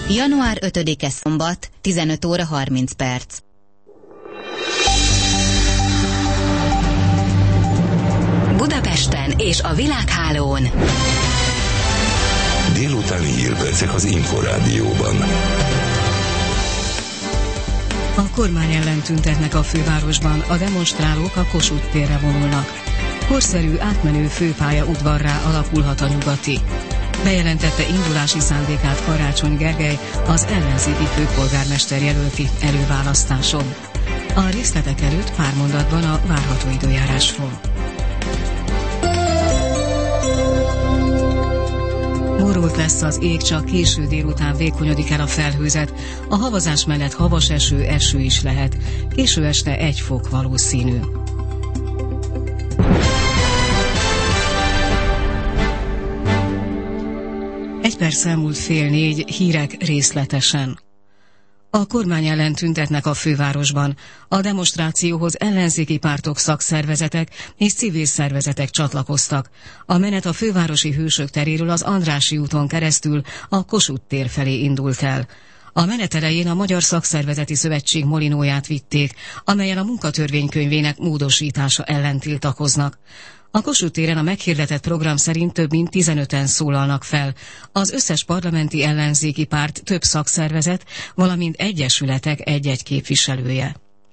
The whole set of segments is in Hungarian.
Január 5-e szombat, 15 óra 30 perc. Budapesten és a világhálón. Délutáni hírpercek az Inforádióban. A kormány ellen tüntetnek a fővárosban, a demonstrálók a Kossuth térre vonulnak. Korszerű átmenő főpálya udvarrá alakulhat a Nyugati. Bejelentette indulási szándékát Karácsony Gergely az ellenzéki főpolgármester jelölti előválasztáson. A részletek előtt pár mondatban a várható időjárásról. Borult lesz az ég, csak késő délután vékonyodik el a felhőzet. A havazás mellett havas eső is lehet. Késő este 1 fok valószínű. Egy perc elmúlt 3:30, hírek részletesen. A kormány ellen tüntetnek a fővárosban. A demonstrációhoz ellenzéki pártok, szakszervezetek és civil szervezetek csatlakoztak. A menet a fővárosi Hősök teréről az Andrássy úton keresztül a Kossuth tér felé indult el. A menet elején a Magyar Szakszervezeti Szövetség molinóját vitték, amelyen a munkatörvénykönyvének módosítása ellen tiltakoznak. A Kossuth téren a meghirdetett program szerint több mint 15-en szólalnak fel. Az összes parlamenti ellenzéki párt, több szakszervezet, valamint egyesületek egy-egy képviselője.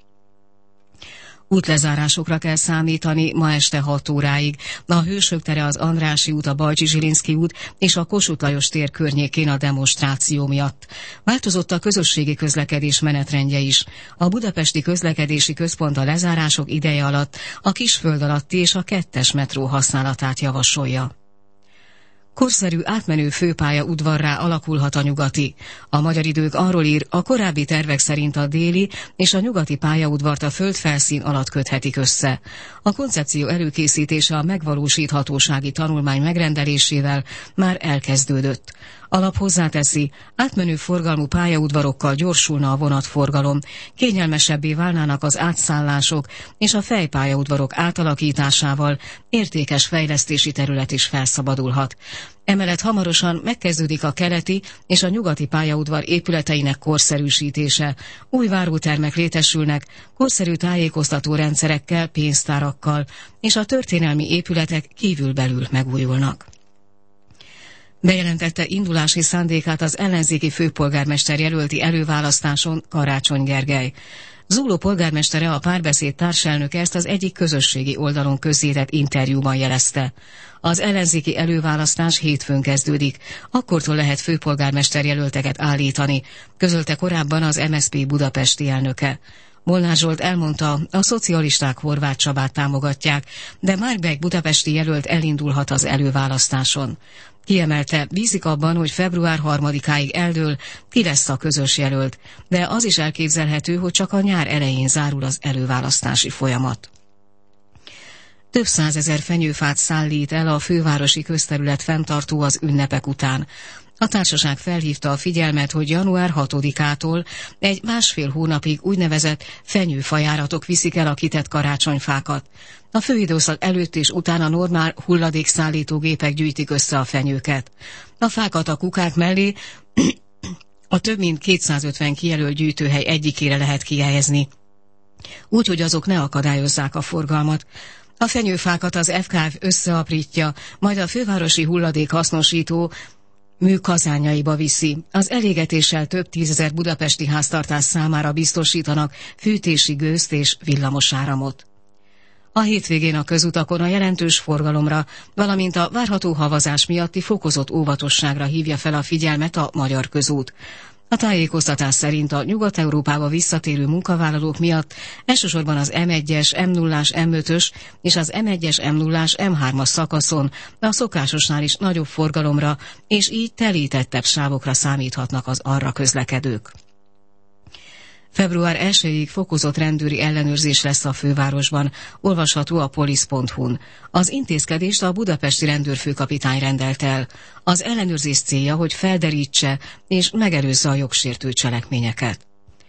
Útlezárásokra kell számítani ma este 6 óráig. A Hősök tere, az Andrássy út, a Bajcsy-Zsilinszky út és a Kossuth Lajos tér környékén a demonstráció miatt. Változott a közösségi közlekedés menetrendje is. A Budapesti Közlekedési Központ a lezárások ideje alatt a Kisföld alatti és a 2-es metró használatát javasolja. Korszerű átmenő főpálya udvarrá alakulhat a Nyugati. A Magyar Idők arról ír, a korábbi tervek szerint a déli és a nyugati pályaudvart a földfelszín alatt köthetik össze. A koncepció előkészítése a megvalósíthatósági tanulmány megrendelésével már elkezdődött. A lap hozzáteszi, átmenő forgalmú pályaudvarokkal gyorsulna a vonatforgalom, kényelmesebbé válnának az átszállások, és a fejpályaudvarok átalakításával értékes fejlesztési terület is felszabadulhat. Emellett hamarosan megkezdődik a keleti és a nyugati pályaudvar épületeinek korszerűsítése. Új várótermek létesülnek, korszerű tájékoztató rendszerekkel, pénztárakkal, és a történelmi épületek kívülbelül megújulnak. Bejelentette indulási szándékát az ellenzéki főpolgármester jelölti előválasztáson Karácsony Gergely. Zugló polgármestere, a Párbeszéd társelnöke ezt az egyik közösségi oldalon közzétett interjúban jelezte. Az ellenzéki előválasztás hétfőn kezdődik, akkortól lehet főpolgármester jelölteket állítani, közölte korábban az MSZP budapesti elnöke. Molnár Zsolt elmondta, a szocialisták Horváth Csabát támogatják, de Márk budapesti jelölt elindulhat az előválasztáson. Kiemelte, bízik abban, hogy február 3-áig eldől, ki lesz a közös jelölt, de az is elképzelhető, hogy csak a nyár elején zárul az előválasztási folyamat. Több százezer fenyőfát szállít el a fővárosi közterület fenntartó az ünnepek után. A társaság felhívta a figyelmet, hogy január 6-ától egy 1,5 hónapig úgynevezett fenyőfajáratok viszik el a kitett karácsonyfákat. A főidőszak előtt és után a normál hulladékszállítógépek gyűjtik össze a fenyőket. A fákat a kukák mellé a több mint 250 kijelölt gyűjtőhely egyikére lehet kihelyezni, úgyhogy azok ne akadályozzák a forgalmat. A fenyőfákat az FKF összeaprítja, majd a fővárosi hulladékhasznosító műkazányaiba viszi. Az elégetéssel több 10 000 budapesti háztartás számára biztosítanak fűtési gőzt és villamosáramot. A hétvégén a közutakon a jelentős forgalomra, valamint a várható havazás miatti fokozott óvatosságra hívja fel a figyelmet a Magyar Közút. A tájékoztatás szerint a Nyugat-Európába visszatérő munkavállalók miatt elsősorban az M1-es, M0-as, M5-ös és az M1-es, M0-as, M3-as szakaszon a szokásosnál is nagyobb forgalomra és így telítettebb sávokra számíthatnak az arra közlekedők. Február 1-ig fokozott rendőri ellenőrzés lesz a fővárosban, olvasható a polisz.hu-n. Az intézkedést a budapesti rendőrfőkapitány rendelt el. Az ellenőrzés célja, hogy felderítse és megelőzze a jogsértő cselekményeket.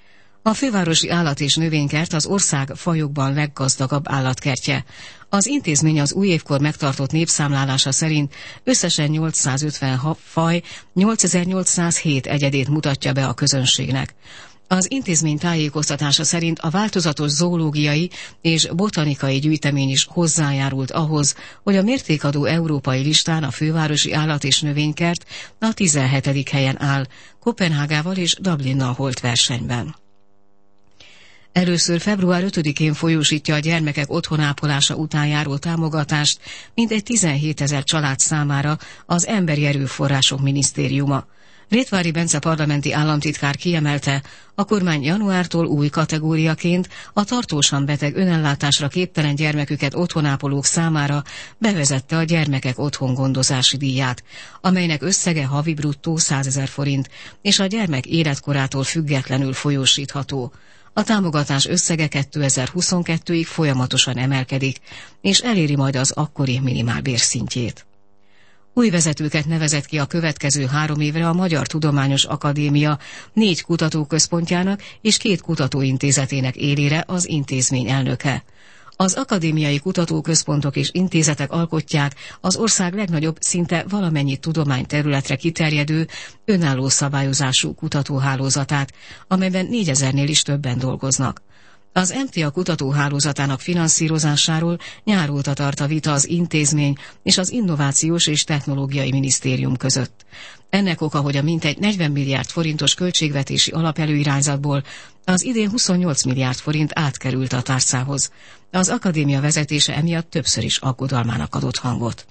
A fővárosi állat- és növénykert az ország fajokban leggazdagabb állatkertje. Az intézmény az új évkor megtartott népszámlálása szerint összesen 850 faj, 8807 egyedét mutatja be a közönségnek. Az intézmény tájékoztatása szerint a változatos zoológiai és botanikai gyűjtemény is hozzájárult ahhoz, hogy a mértékadó európai listán a fővárosi állat- és növénykert a 17. helyen áll, Koppenhágával és Dublinnal holt versenyben. Először február 5-én folyósítja a gyermekek otthonápolása után járó támogatást mintegy 17 000 család számára az Emberi Erőforrások Minisztériuma. Rétvári Bence parlamenti államtitkár kiemelte, a kormány januártól új kategóriaként a tartósan beteg önellátásra képtelen gyermeküket otthonápolók számára bevezette a gyermekek otthongondozási díját, amelynek összege havi bruttó 100 000 forint, és a gyermek életkorától függetlenül folyósítható. A támogatás összege 2022-ig folyamatosan emelkedik, és eléri majd az akkori minimálbér szintjét. Új vezetőket nevezett ki a következő 3 évre a Magyar Tudományos Akadémia 4 kutatóközpontjának és 2 kutatóintézetének élére az intézmény elnöke. Az akadémiai kutatóközpontok és intézetek alkotják az ország legnagyobb, szinte valamennyi tudományterületre kiterjedő, önálló szabályozású kutatóhálózatát, amelyben 4000-nél is többen dolgoznak. Az MTA kutatóhálózatának finanszírozásáról nyáróta tart a vita az intézmény és az Innovációs és Technológiai Minisztérium között. Ennek oka, hogy a mintegy 40 milliárd forintos költségvetési alapelőirányzatból az idén 28 milliárd forint átkerült a tárcához. Az akadémia vezetése emiatt többször is aggodalmának adott hangot.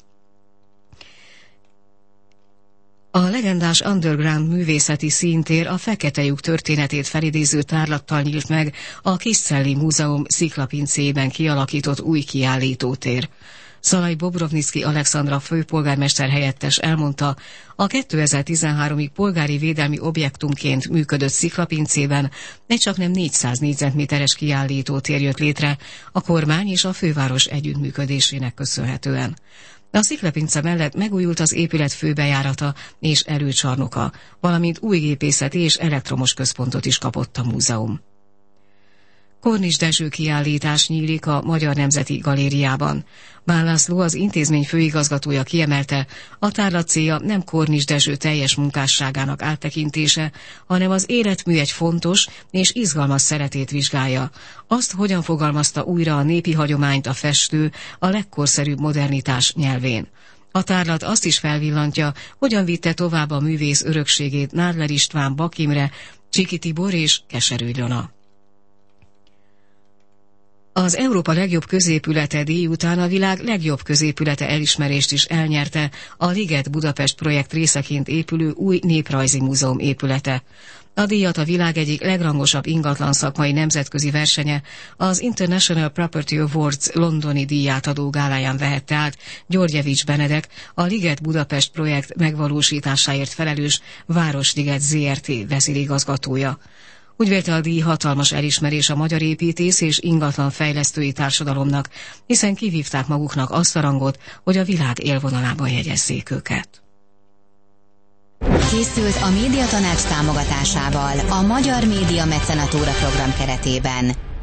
A legendás underground művészeti színtér a fekete lyuk történetét felidéző tárlattal nyílt meg a Kisszelli Múzeum sziklapincéjében kialakított új kiállítótér. Szalai Bobrovnicki Alexandra főpolgármester helyettes elmondta, a 2013-ig polgári védelmi objektumként működött sziklapincében egy csaknem 400 négyzetméteres kiállítótér jött létre a kormány és a főváros együttműködésének köszönhetően. A sziklapince mellett megújult az épület főbejárata és előcsarnoka, valamint új gépészeti és elektromos központot is kapott a múzeum. Kornis Dezső kiállítás nyílik a Magyar Nemzeti Galériában. Bán László, az intézmény főigazgatója kiemelte, a tárlat célja nem Kornis Dezső teljes munkásságának áttekintése, hanem az életmű egy fontos és izgalmas szeretét vizsgálja. Azt, hogyan fogalmazta újra a népi hagyományt a festő a legkorszerűbb modernitás nyelvén. A tárlat azt is felvillantja, hogyan vitte tovább a művész örökségét Nádler István, Bak Imre, Csiki Tibor és Keserű Ilona. Az Európa legjobb középülete díj után a világ legjobb középülete elismerést is elnyerte a Liget Budapest projekt részeként épülő új néprajzi múzeum épülete. A díjat a világ egyik legrangosabb ingatlan szakmai nemzetközi versenye, az International Property Awards londoni díjátadó gáláján vehette át Györgyevics Benedek, a Liget Budapest projekt megvalósításáért felelős Városliget Zrt. Vezérigazgatója. Úgy vélte, a díj hatalmas elismerés a magyar építész és ingatlan fejlesztői társadalomnak, hiszen kivívták maguknak azt a rangot, hogy a világ élvonalában jegyezzék őket. Készült a Médiatanács támogatásával a Magyar Média Mecenatúra program keretében.